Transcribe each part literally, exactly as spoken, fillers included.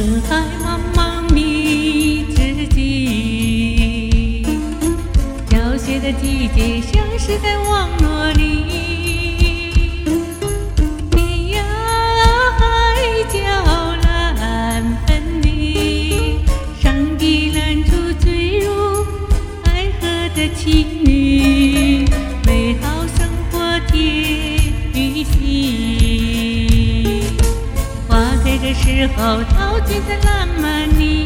人海茫茫迷之际，凋谢的季节像是在网络里，天涯海角难分离，上帝拦住坠入爱河的情侣，美好生活甜与喜，花开的时候陶醉在浪漫里，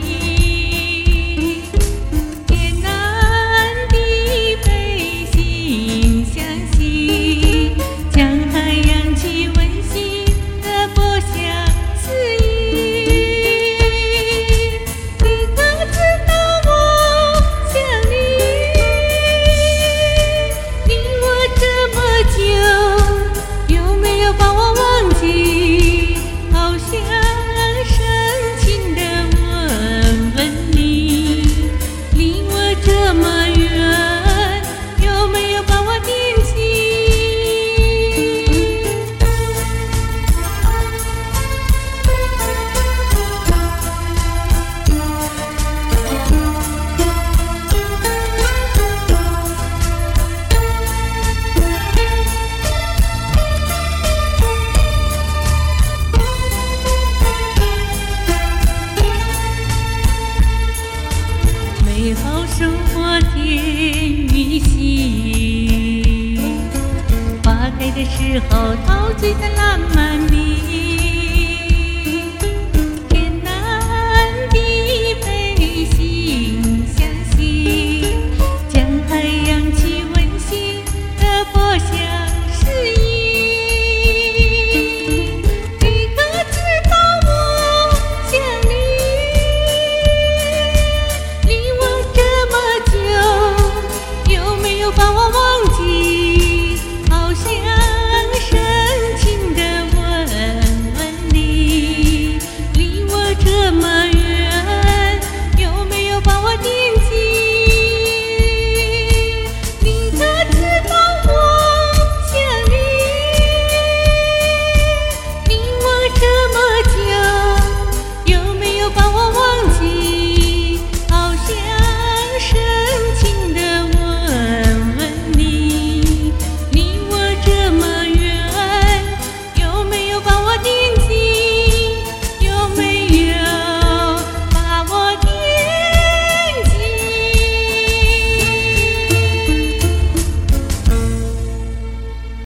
天南地北心相惜，将海洋气温馨的波相思忆。你可知道我想你，你我这么久，有没有把我忘记？好想深情地问问你，离我这么远，有没有把我惦记？美好生活甜与喜，花开的时候陶醉在浪漫